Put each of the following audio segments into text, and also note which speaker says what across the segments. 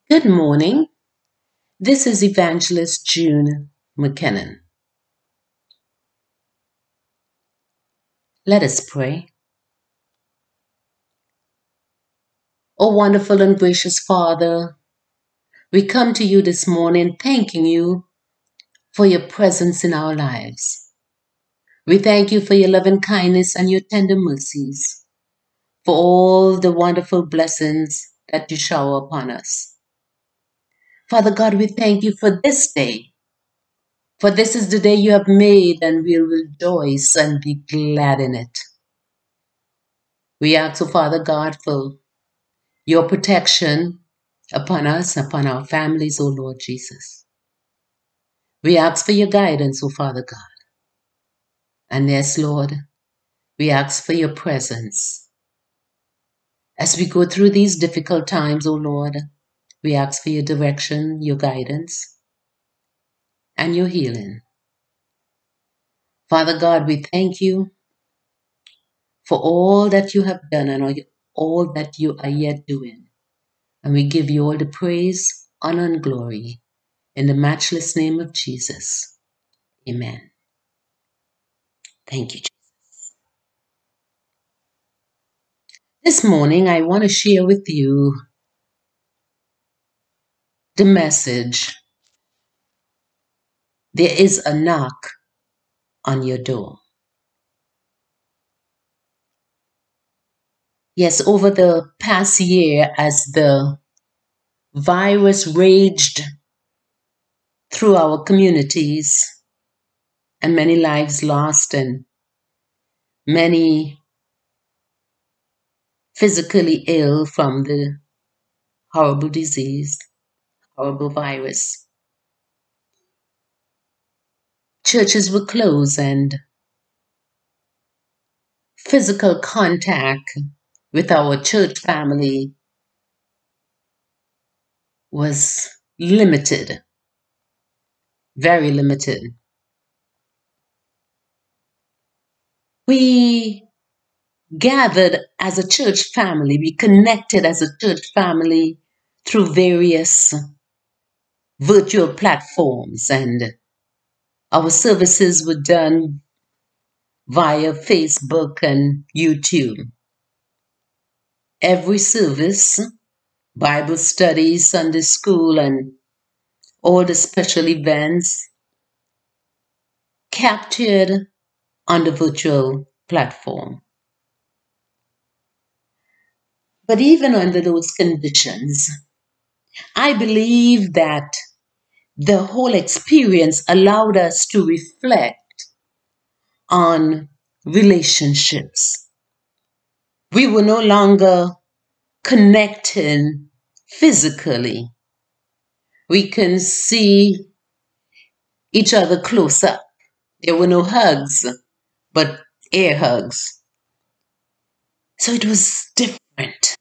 Speaker 1: Good morning. This is Evangelist June McKinnon. Let us pray. O wonderful and gracious Father, we come to you this morning thanking you for your presence in our lives. We thank you for your loving kindness and your tender mercies, for all the wonderful blessings that you shower upon us. Father God, we thank you for this day, for this is the day you have made, and we'll rejoice and be glad in it. We ask, O Father God, for your protection upon us, upon our families, O Lord Jesus. We ask for your guidance, O Father God. And yes, Lord, we ask for your presence. As we go through these difficult times, O Lord, we ask for your direction, your guidance, and your healing. Father God, we thank you for all that you have done and all that you are yet doing. And we give you all the praise, honor, and glory in the matchless name of Jesus. Amen. Thank you, Jesus. This morning, I want to share with you the message. There is a knock on your door. Yes, over the past year, as the virus raged through our communities and many lives lost and many physically ill from the horrible disease, horrible virus, churches were closed and physical contact with our church family was limited, very limited. We gathered as a church family, we connected as a church family through various virtual platforms, and our services were done via Facebook and YouTube. Every service, Bible study, Sunday school, and all the special events captured on the virtual platform. But even under those conditions, I believe that the whole experience allowed us to reflect on relationships. We were no longer connecting physically. We can see each other close up. There were no hugs, but air hugs. So it was different.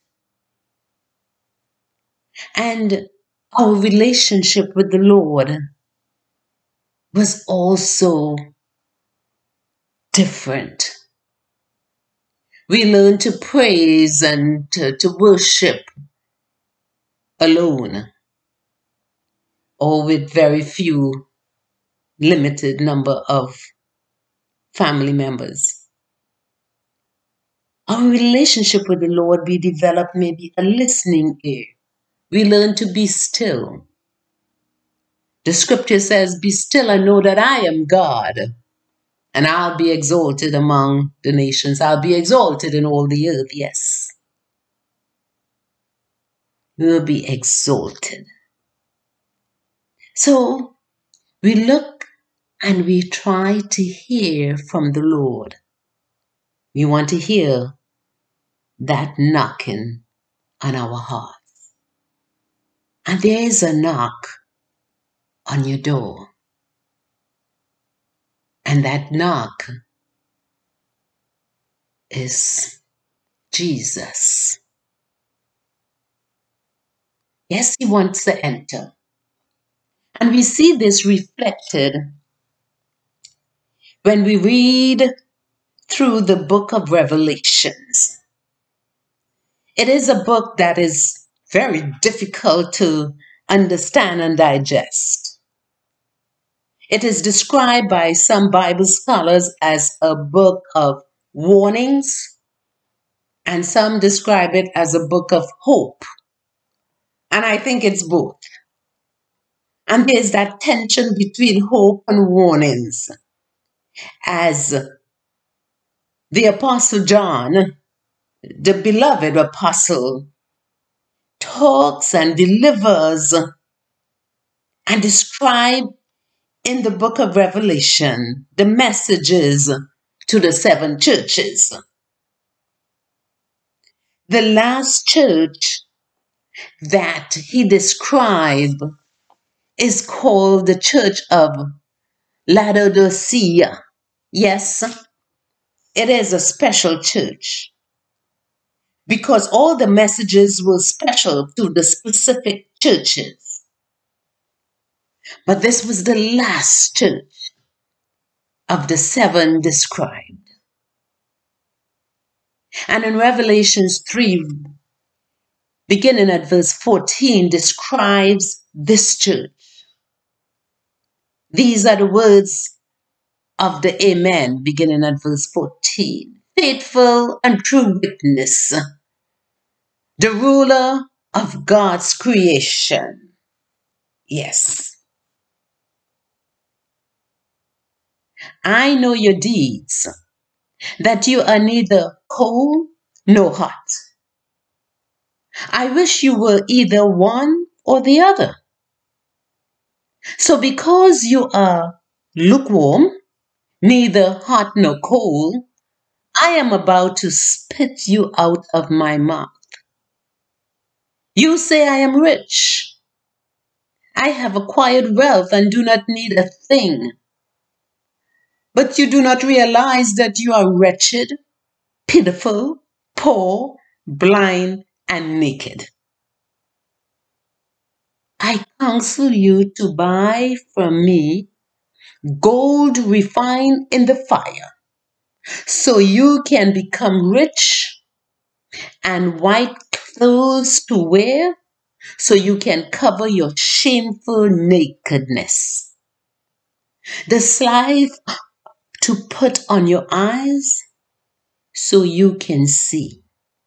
Speaker 1: And our relationship with the Lord was also different. We learned to praise and to worship alone or with very few, limited number of family members. Our relationship with the Lord, we developed maybe a listening ear. We learned to be still. The scripture says, "Be still and know that I am God, and I'll be exalted among the nations. I'll be exalted in all the earth." Yes. We will be exalted. So we look and we try to hear from the Lord. We want to hear that knocking on our hearts. And there is a knock on your door. And that knock is Jesus. Yes, he wants to enter. And we see this reflected when we read through the book of Revelations. It is a book that is very difficult to understand and digest. It is described by some Bible scholars as a book of warnings, and some describe it as a book of hope. And I think it's both. And there's that tension between hope and warnings. As the Apostle John, the beloved apostle, talks and delivers and describes in the book of Revelation the messages to the seven churches. The last church that he described is called the Church of Laodicea. Yes, it is a special church because all the messages were special to the specific churches. But this was the last church of the seven described. And in Revelations 3, beginning at verse 14, describes this church. These are the words of the Amen, beginning at verse 14. Faithful and true witness, the ruler of God's creation. Yes. I know your deeds, that you are neither cold nor hot. I wish you were either one or the other. So because you are lukewarm, neither hot nor cold, I am about to spit you out of my mouth. You say I am rich. I have acquired wealth and do not need a thing. But you do not realize that you are wretched, pitiful, poor, blind, and naked. I counsel you to buy from me gold refined in the fire, so you can become rich, and white clothes to wear, so you can cover your shameful nakedness. The salve to put on your eyes, so you can see.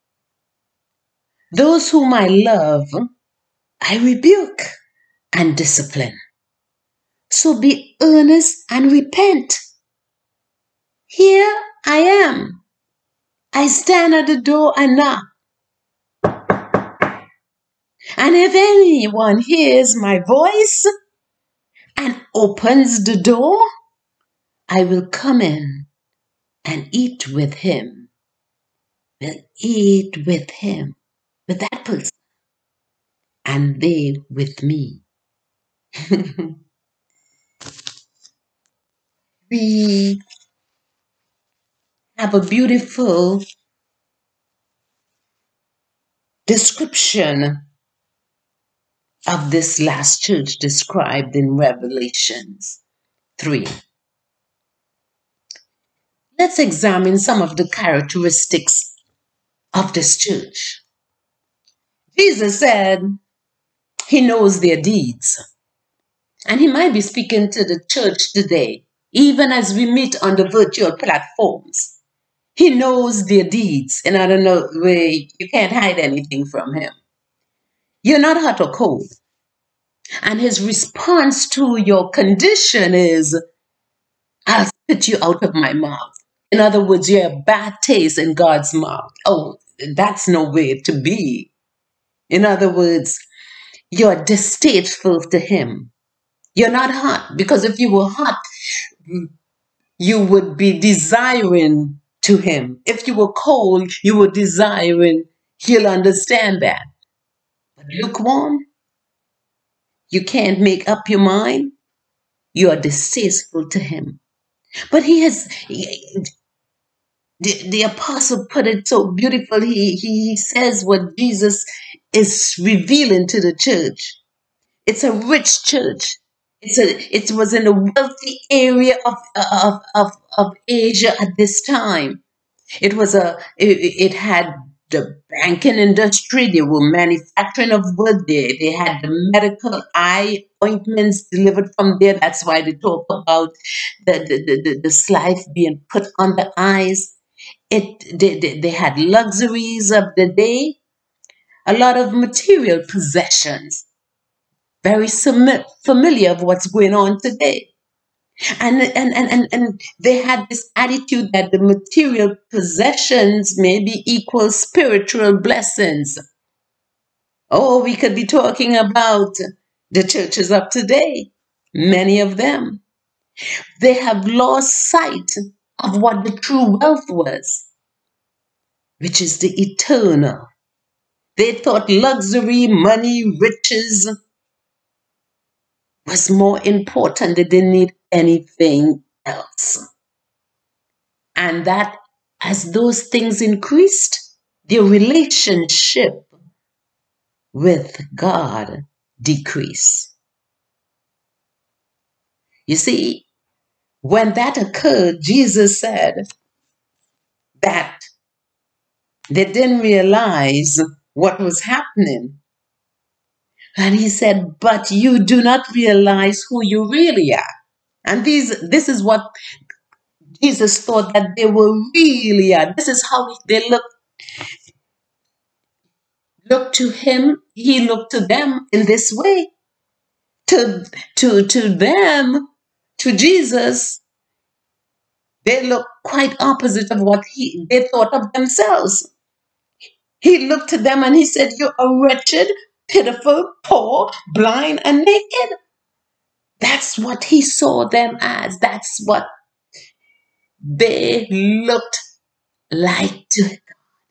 Speaker 1: Those whom I love, I rebuke and discipline. So be earnest and repent. Here I am. I stand at the door and knock. And if anyone hears my voice and opens the door, I will come in and eat with him. Will eat with him, with that person, and they with me. We have a beautiful description of this last church described in Revelations 3. Let's examine some of the characteristics of this church. Jesus said he knows their deeds. And he might be speaking to the church today, even as we meet on the virtual platforms. He knows their deeds. In other way, you can't hide anything from him. You're not hot or cold. And his response to your condition is, I'll spit you out of my mouth. In other words, you're a bad taste in God's mouth. Oh, that's no way to be. In other words, you're distasteful to him. You're not hot, because if you were hot, you would be desiring to him. If you were cold, you were desiring. He'll understand that. But lukewarm, you can't make up your mind. You are distasteful to him. But the apostle put it so beautifully. He says what Jesus is revealing to the church. It's a rich church. It was in a wealthy area of Asia at this time. It had the banking industry. They were manufacturing of wood. They had the medical eye ointments delivered from there. That's why they talk about the slife being put on the eyes. They had luxuries of the day, a lot of material possessions, very familiar of what's going on today. And they had this attitude that the material possessions maybe equal spiritual blessings. Oh, we could be talking about the churches of today. Many of them, they have lost sight of what the true wealth was, which is the eternal. They thought luxury, money, riches was more important. They didn't need anything else. And that as those things increased, their relationship with God decreased. You see, when that occurred, Jesus said that they didn't realize what was happening. And he said, but you do not realize who you really are. And this is what Jesus thought that they were really are. This is how they look to him. He looked to them in this way. To them, to Jesus, they look quite opposite of what they thought of themselves. He looked to them and he said, "You are wretched, pitiful, poor, blind, and naked." That's what he saw them as. That's what they looked like to him.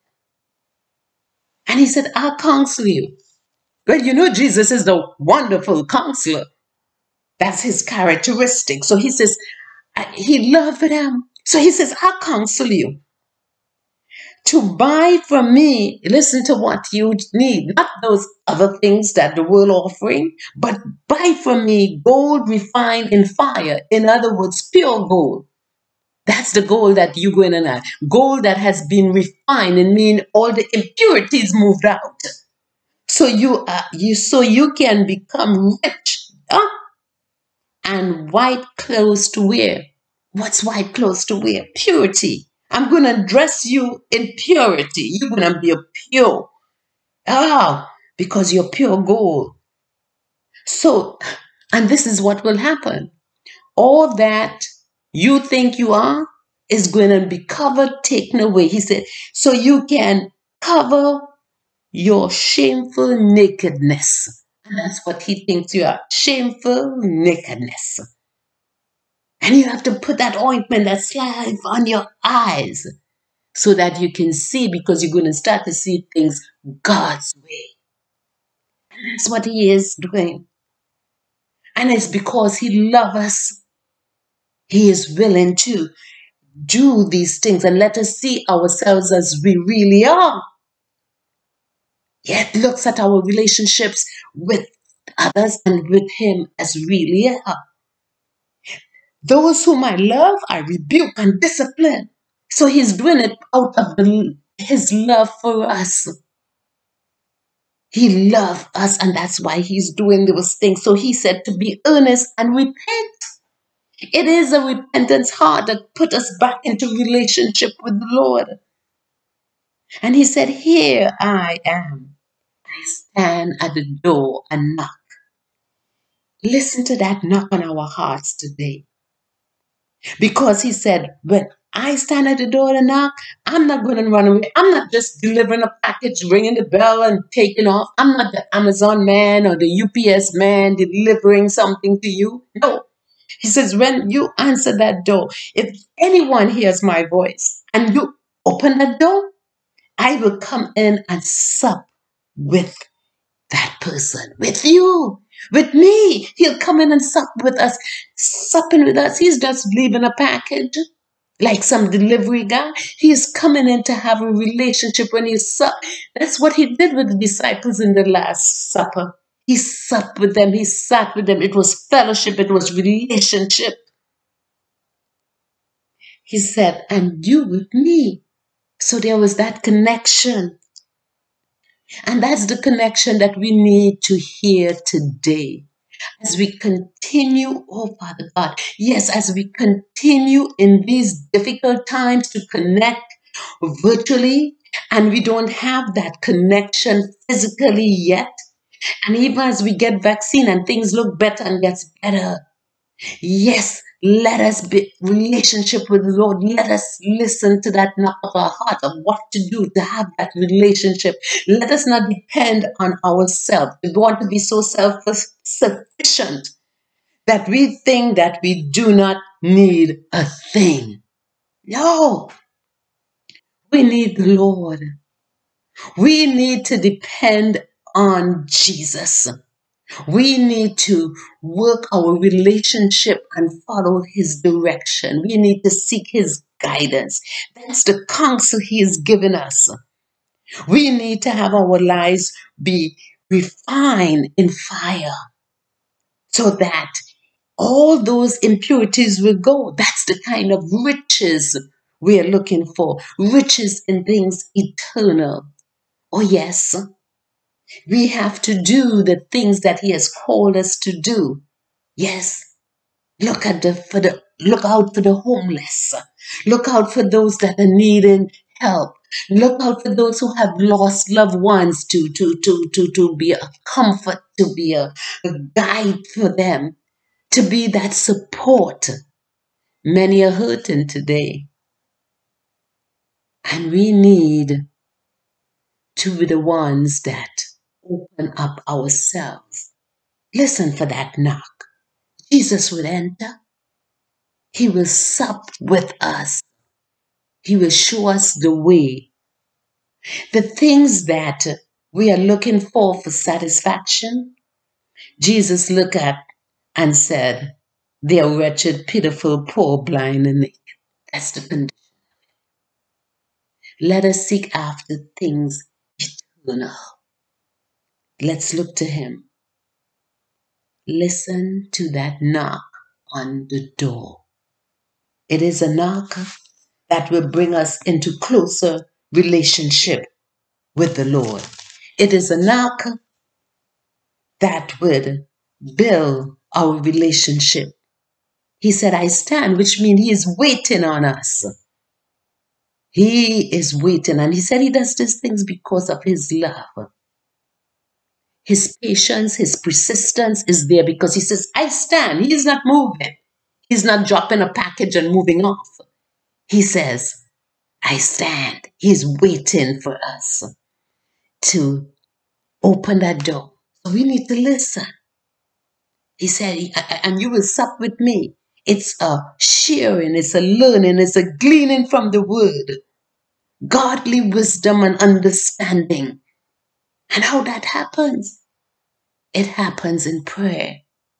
Speaker 1: And he said, "I'll counsel you." Well, you know, Jesus is the wonderful counselor. That's his characteristic. So he says, he loved them. So he says, "I'll counsel you to buy from me." Listen to what you need, not those other things that the world offering, but buy from me gold refined in fire. In other words, pure gold. That's the gold that you go in and out. Gold that has been refined and mean all the impurities moved out. So you can become rich. And white clothes to wear. What's white clothes to wear? Purity. I'm going to dress you in purity. You're going to be a pure. Because you're pure gold. So, and this is what will happen. All that you think you are is going to be covered, taken away. He said, so you can cover your shameful nakedness. And that's what he thinks you are. Shameful nakedness. And you have to put that ointment, that salve on your eyes so that you can see, because you're going to start to see things God's way. And that's what he is doing. And it's because he loves us. He is willing to do these things and let us see ourselves as we really are. Yet looks at our relationships with others and with him as really are. Those whom I love, I rebuke and discipline. So he's doing it out of his love for us. He loved us, and that's why he's doing those things. So he said to be earnest and repent. It is a repentance heart that put us back into relationship with the Lord. And he said, "Here I am. I stand at the door and knock." Listen to that knock on our hearts today. Because he said, when I stand at the door and knock, I'm not going to run away. I'm not just delivering a package, ringing the bell and taking off. I'm not the Amazon man or the UPS man delivering something to you. No. He says, when you answer that door, if anyone hears my voice and you open that door, I will come in and sup with that person, with you, with me. He'll come in and sup with us, supping with us. He's just leaving a package like some delivery guy. He's coming in to have a relationship when he sup. That's what he did with the disciples in the Last Supper. He supped with them. He sat with them. It was fellowship. It was relationship. He said, and you with me. So there was that connection. And that's the connection that we need to hear today. As we continue, oh Father God, yes, as we continue in these difficult times to connect virtually, and we don't have that connection physically yet. And even as we get vaccine and things look better and gets better, yes, let us be relationship with the Lord. Let us listen to that knock of our heart of what to do to have that relationship. Let us not depend on ourselves. We want to be so self-sufficient that we think that we do not need a thing. No, we need the Lord. We need to depend on Jesus. We need to work our relationship and follow his direction. We need to seek his guidance. That's the counsel he has given us. We need to have our lives be refined in fire so that all those impurities will go. That's the kind of riches we are looking for. Riches in things eternal. Oh, yes. We have to do the things that he has called us to do. Yes. Look out for the homeless. Look out for those that are needing help. Look out for those who have lost loved ones to be a comfort, to be a guide for them, to be that support. Many are hurting today. And we need to be the ones that open up ourselves. Listen for that knock. Jesus will enter. He will sup with us. He will show us the way. The things that we are looking for satisfaction, Jesus looked at and said, they are wretched, pitiful, poor, blind, and naked. That's the condition. Let us seek after things eternal. Let's look to him. Listen to that knock on the door. It is a knock that will bring us into closer relationship with the Lord. It is a knock that would build our relationship. He said, I stand, which means he is waiting on us. He is waiting. And he said he does these things because of his love. His patience, his persistence is there because he says, I stand. He is not moving. He's not dropping a package and moving off. He says, I stand. He's waiting for us to open that door. So we need to listen. He said, and you will sup with me. It's a sharing, it's a learning, it's a gleaning from the word. Godly wisdom and understanding. And how that happens? It happens in prayer.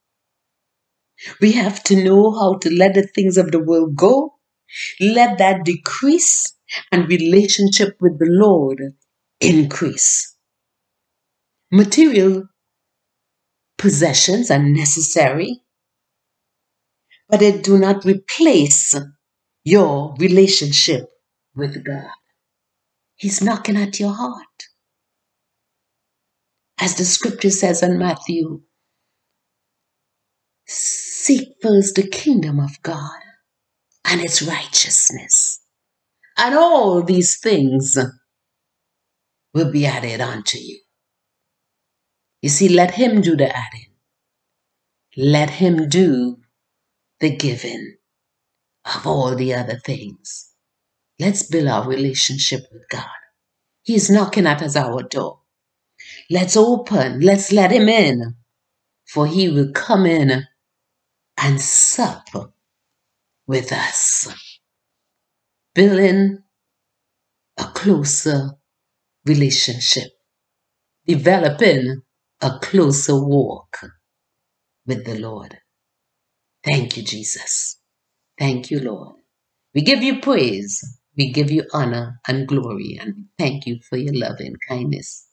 Speaker 1: We have to know how to let the things of the world go, let that decrease, and relationship with the Lord increase. Material possessions are necessary, but they do not replace your relationship with God. He's knocking at your heart. As the scripture says in Matthew, seek first the kingdom of God and its righteousness, and all these things will be added unto you. You see, let him do the adding. Let him do the giving of all the other things. Let's build our relationship with God. He's knocking at our door. Let's open. Let's let him in. For he will come in and sup with us. Building a closer relationship. Developing a closer walk with the Lord. Thank you, Jesus. Thank you, Lord. We give you praise. We give you honor and glory. And thank you for your love and kindness.